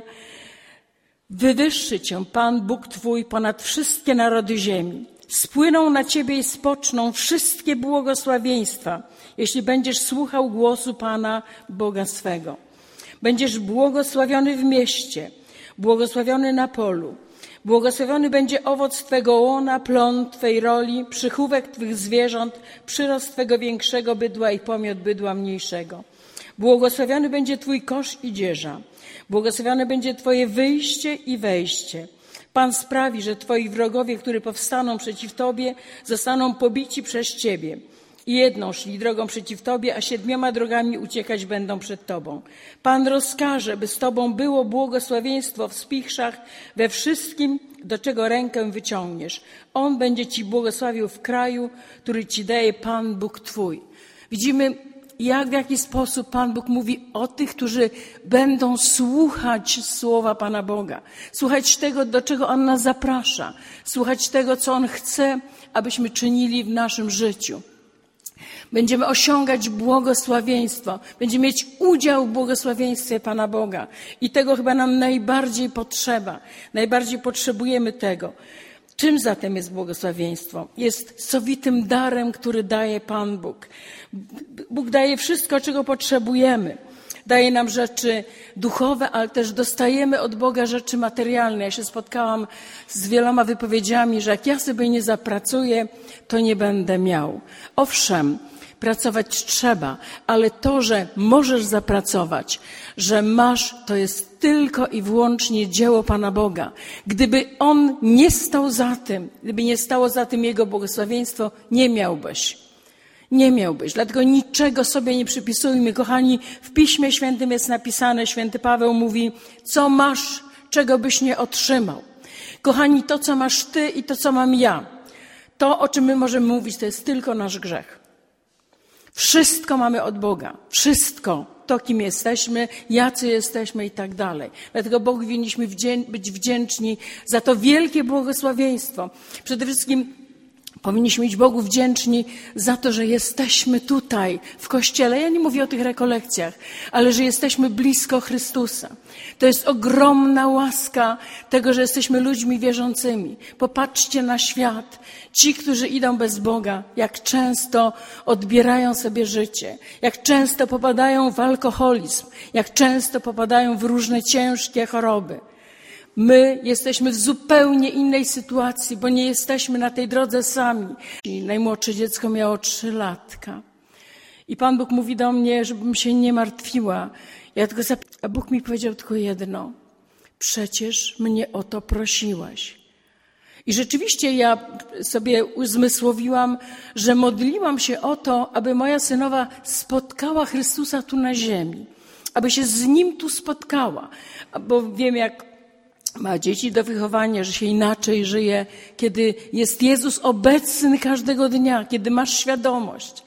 wywyższy cię Pan, Bóg twój, ponad wszystkie narody ziemi. Spłyną na ciebie i spoczną wszystkie błogosławieństwa, jeśli będziesz słuchał głosu Pana, Boga swego. Będziesz błogosławiony w mieście, błogosławiony na polu. Błogosławiony będzie owoc twego łona, plon twej roli, przychówek twych zwierząt, przyrost twego większego bydła i pomiot bydła mniejszego. Błogosławiony będzie twój kosz i dzieża. Błogosławione będzie twoje wyjście i wejście. Pan sprawi, że twoi wrogowie, którzy powstaną przeciw tobie, zostaną pobici przez ciebie. I jedną szli drogą przeciw tobie, a 7 drogami uciekać będą przed tobą. Pan rozkaże, by z tobą było błogosławieństwo w spichrzach, we wszystkim, do czego rękę wyciągniesz. On będzie ci błogosławił w kraju, który ci daje Pan Bóg twój. Widzimy, w jaki sposób Pan Bóg mówi o tych, którzy będą słuchać słowa Pana Boga. Słuchać tego, do czego On nas zaprasza. Słuchać tego, co On chce, abyśmy czynili w naszym życiu. Będziemy osiągać błogosławieństwo. Będziemy mieć udział w błogosławieństwie Pana Boga. I tego chyba nam najbardziej potrzeba. Najbardziej potrzebujemy tego. Czym zatem jest błogosławieństwo? Jest sowitym darem, który daje Pan Bóg. Bóg daje wszystko, czego potrzebujemy. Daje nam rzeczy duchowe, ale też dostajemy od Boga rzeczy materialne. Ja się spotkałam z wieloma wypowiedziami, że jak ja sobie nie zapracuję, to nie będę miał. Owszem, pracować trzeba, ale to, że możesz zapracować, że masz, to jest tylko i wyłącznie dzieło Pana Boga. Gdyby On nie stał za tym, gdyby nie stało za tym Jego błogosławieństwo, nie miałbyś. Nie miałbyś. Dlatego niczego sobie nie przypisujmy. Kochani, w Piśmie Świętym jest napisane, święty Paweł mówi, co masz, czego byś nie otrzymał. Kochani, to, co masz ty i to, co mam ja, to, o czym my możemy mówić, to jest tylko nasz grzech. Wszystko mamy od Boga. Wszystko. To, kim jesteśmy, jacy jesteśmy i tak dalej. Dlatego Bogu powinniśmy być wdzięczni za to wielkie błogosławieństwo. Przede wszystkim powinniśmy być Bogu wdzięczni za to, że jesteśmy tutaj w Kościele. Ja nie mówię o tych rekolekcjach, ale że jesteśmy blisko Chrystusa. To jest ogromna łaska tego, że jesteśmy ludźmi wierzącymi. Popatrzcie na świat. Ci, którzy idą bez Boga, jak często odbierają sobie życie, jak często popadają w alkoholizm, jak często popadają w różne ciężkie choroby. My jesteśmy w zupełnie innej sytuacji, bo nie jesteśmy na tej drodze sami. Najmłodsze dziecko miało 3 latka. I Pan Bóg mówi do mnie, żebym się nie martwiła. A Bóg mi powiedział tylko jedno. Przecież mnie o to prosiłaś. I rzeczywiście ja sobie uzmysłowiłam, że modliłam się o to, aby moja synowa spotkała Chrystusa tu na ziemi. Aby się z Nim tu spotkała. Bo wiem, jak ma dzieci do wychowania, że się inaczej żyje, kiedy jest Jezus obecny każdego dnia, kiedy masz świadomość.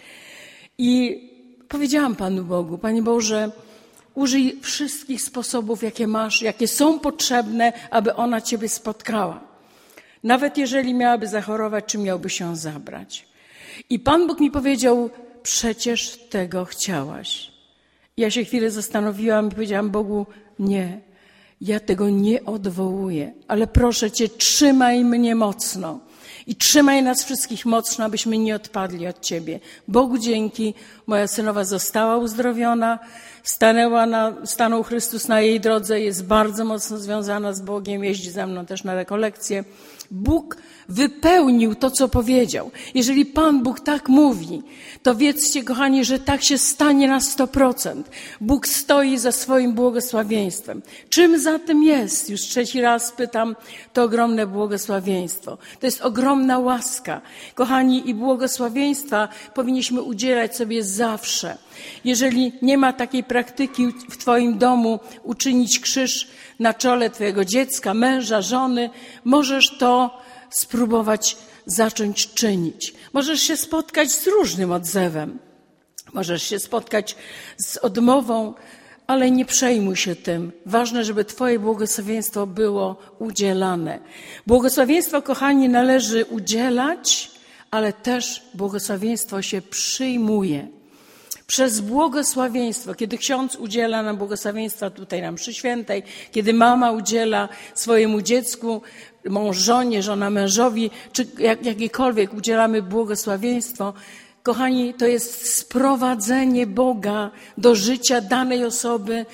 I powiedziałam Panu Bogu, Panie Boże, użyj wszystkich sposobów, jakie masz, jakie są potrzebne, aby ona Ciebie spotkała. Nawet jeżeli miałaby zachorować, czy miałby się zabrać. I Pan Bóg mi powiedział, przecież tego chciałaś. Ja się chwilę zastanowiłam i powiedziałam Bogu, nie. Ja tego nie odwołuję, ale proszę Cię, trzymaj mnie mocno i trzymaj nas wszystkich mocno, abyśmy nie odpadli od Ciebie. Bogu dzięki, moja synowa została uzdrowiona, stanął Chrystus na jej drodze, jest bardzo mocno związana z Bogiem, jeździ ze mną też na rekolekcje. Bóg wypełnił to, co powiedział. Jeżeli Pan Bóg tak mówi, to wiedzcie, kochani, że tak się stanie na 100%. Bóg stoi za swoim błogosławieństwem. Czym za tym jest? Już trzeci raz pytam, to ogromne błogosławieństwo. To jest ogromna łaska. Kochani, i błogosławieństwa powinniśmy udzielać sobie zawsze. Jeżeli nie ma takiej praktyki w Twoim domu uczynić krzyż na czole Twojego dziecka, męża, żony, możesz to spróbować zacząć czynić. Możesz się spotkać z różnym odzewem. Możesz się spotkać z odmową, ale nie przejmuj się tym. Ważne, żeby Twoje błogosławieństwo było udzielane. Błogosławieństwo, kochani, należy udzielać, ale też błogosławieństwo się przyjmuje. Przez błogosławieństwo, kiedy ksiądz udziela nam błogosławieństwa tutaj na mszy świętej, kiedy mama udziela swojemu dziecku, mąż żonie, żona mężowi, czy jakiekolwiek udzielamy błogosławieństwo, kochani, to jest sprowadzenie Boga do życia danej osoby,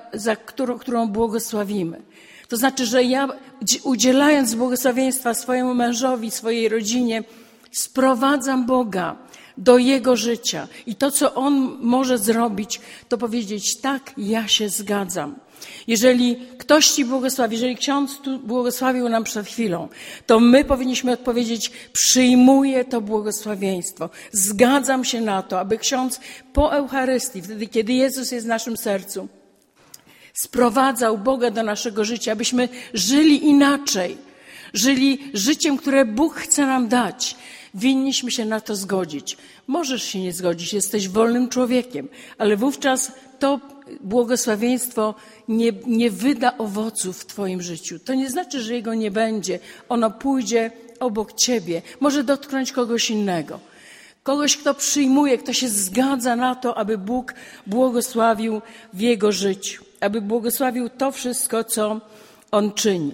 którą błogosławimy. To znaczy, że ja udzielając błogosławieństwa swojemu mężowi, swojej rodzinie, sprowadzam Boga do jego życia. I to, co on może zrobić, to powiedzieć, tak, ja się zgadzam. Jeżeli ktoś Ci błogosławi, jeżeli ksiądz tu błogosławił nam przed chwilą, to my powinniśmy odpowiedzieć, przyjmuję to błogosławieństwo. Zgadzam się na to, aby ksiądz po Eucharystii, wtedy kiedy Jezus jest w naszym sercu, sprowadzał Boga do naszego życia, abyśmy żyli inaczej. Żyli życiem, które Bóg chce nam dać. Winniśmy się na to zgodzić. Możesz się nie zgodzić, jesteś wolnym człowiekiem, ale wówczas to błogosławieństwo nie wyda owoców w Twoim życiu. To nie znaczy, że jego nie będzie. Ono pójdzie obok Ciebie. Może dotknąć kogoś innego. Kogoś, kto przyjmuje, kto się zgadza na to, aby Bóg błogosławił w jego życiu. Aby błogosławił to wszystko, co On czyni.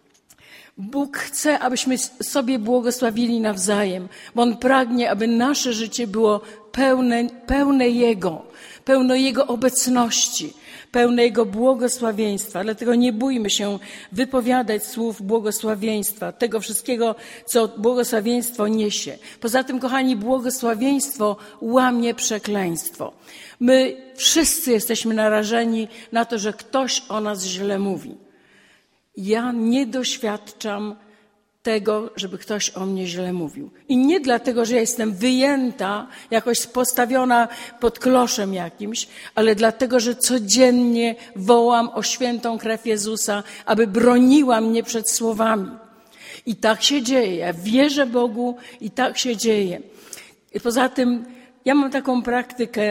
Bóg chce, abyśmy sobie błogosławili nawzajem, bo On pragnie, aby nasze życie było pełne Jego obecności, pełne Jego błogosławieństwa. Dlatego nie bójmy się wypowiadać słów błogosławieństwa, tego wszystkiego, co błogosławieństwo niesie. Poza tym, kochani, błogosławieństwo łamie przekleństwo. My wszyscy jesteśmy narażeni na to, że ktoś o nas źle mówi. Ja nie doświadczam tego, żeby ktoś o mnie źle mówił. I nie dlatego, że ja jestem wyjęta, jakoś postawiona pod kloszem jakimś, ale dlatego, że codziennie wołam o świętą krew Jezusa, aby broniła mnie przed słowami. I tak się dzieje. Ja wierzę Bogu i tak się dzieje. I poza tym ja mam taką praktykę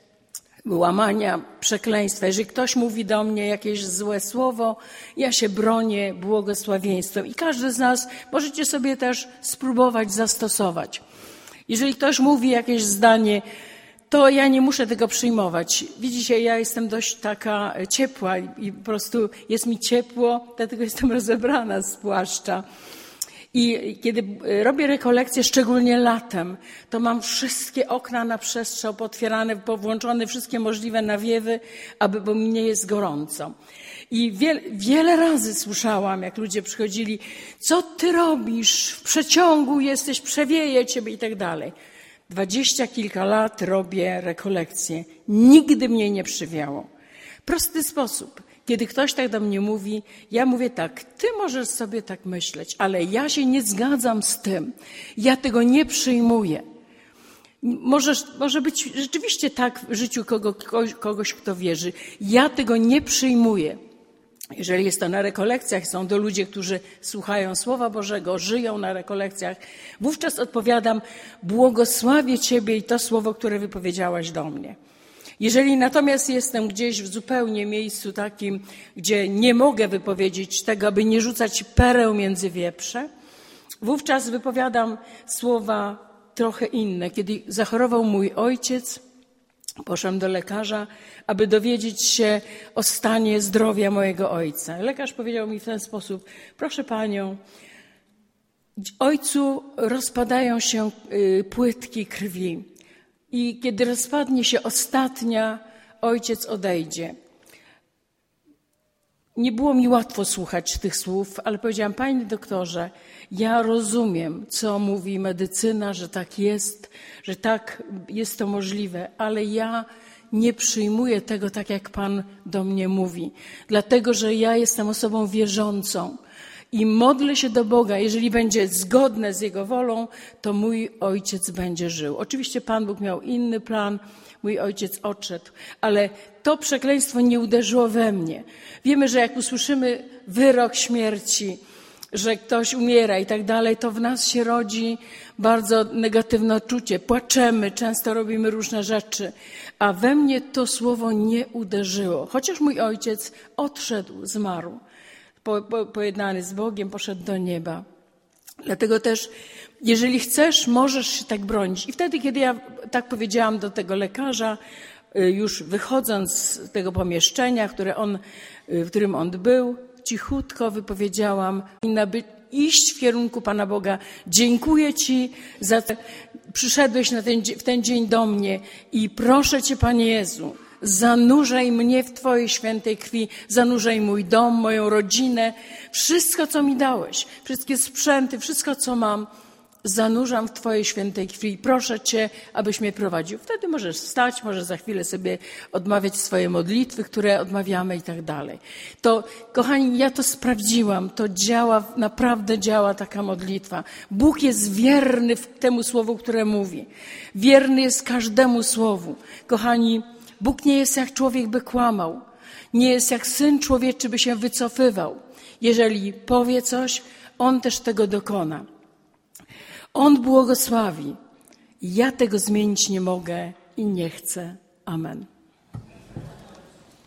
łamania przekleństwa. Jeżeli ktoś mówi do mnie jakieś złe słowo, ja się bronię błogosławieństwem. I każdy z nas możecie sobie też spróbować zastosować. Jeżeli ktoś mówi jakieś zdanie, to ja nie muszę tego przyjmować. Widzicie, ja jestem dość taka ciepła i po prostu jest mi ciepło, dlatego jestem rozebrana z płaszcza. I kiedy robię rekolekcje, szczególnie latem, to mam wszystkie okna na przestrzał potwierane, powłączone wszystkie możliwe nawiewy, bo mi nie jest gorąco. I wiele razy słyszałam, jak ludzie przychodzili, co ty robisz, w przeciągu jesteś, przewieje ciebie i tak dalej. 20 kilka lat robię rekolekcje. Nigdy mnie nie przywiało. Prosty sposób. Kiedy ktoś tak do mnie mówi, ja mówię tak, ty możesz sobie tak myśleć, ale ja się nie zgadzam z tym. Ja tego nie przyjmuję. Może być rzeczywiście tak w życiu kogoś, kto wierzy. Ja tego nie przyjmuję. Jeżeli jest to na rekolekcjach, są to ludzie, którzy słuchają Słowa Bożego, żyją na rekolekcjach, wówczas odpowiadam, błogosławię Ciebie i to słowo, które wypowiedziałaś do mnie. Jeżeli natomiast jestem gdzieś w zupełnie miejscu takim, gdzie nie mogę wypowiedzieć tego, aby nie rzucać pereł między wieprze, wówczaz wypowiadam słowa trochę inne. Kiedy zachorował mój ojciec, poszłam do lekarza, aby dowiedzieć się o stanie zdrowia mojego ojca. Lekarz powiedział mi w ten sposób, proszę panią, ojcu rozpadają się płytki krwi. I kiedy rozpadnie się ostatnia, ojciec odejdzie. Nie było mi łatwo słuchać tych słów, ale powiedziałam, panie doktorze, ja rozumiem, co mówi medycyna, że tak jest, że tak jest to możliwe, ale ja nie przyjmuję tego tak, jak Pan do mnie mówi, dlatego, że ja jestem osobą wierzącą i modlę się do Boga. Jeżeli będzie zgodne z Jego wolą, to mój ojciec będzie żył. Oczywiście Pan Bóg miał inny plan, mój ojciec odszedł, ale to przekleństwo nie uderzyło we mnie. Wiemy, że jak usłyszymy wyrok śmierci, że ktoś umiera i tak dalej, to w nas się rodzi bardzo negatywne odczucie. Płaczemy, często robimy różne rzeczy, a we mnie to słowo nie uderzyło. Chociaż mój ojciec odszedł, zmarł, pojednany z Bogiem, poszedł do nieba. Dlatego też, jeżeli chcesz, możesz się tak bronić. I wtedy, kiedy ja tak powiedziałam do tego lekarza, już wychodząc z tego pomieszczenia, w którym on był, cichutko wypowiedziałam, iść w kierunku Pana Boga. Dziękuję Ci za to, przyszedłeś w ten dzień do mnie i proszę Cię, Panie Jezu, zanurzaj mnie w Twojej świętej krwi, zanurzaj mój dom, moją rodzinę, wszystko, co mi dałeś, wszystkie sprzęty, wszystko, co mam, zanurzam w Twojej świętej krwi. Proszę Cię, abyś mnie prowadził. Wtedy możesz wstać, możesz za chwilę sobie odmawiać swoje modlitwy, które odmawiamy i tak dalej. To, kochani, ja to sprawdziłam. To działa, naprawdę działa taka modlitwa. Bóg jest wierny temu słowu, które mówi. Wierny jest każdemu słowu. Kochani, Bóg nie jest jak człowiek, by kłamał. Nie jest jak Syn Człowieczy, by się wycofywał. Jeżeli powie coś, On też tego dokona. On błogosławi. Ja tego zmienić nie mogę i nie chcę. Amen.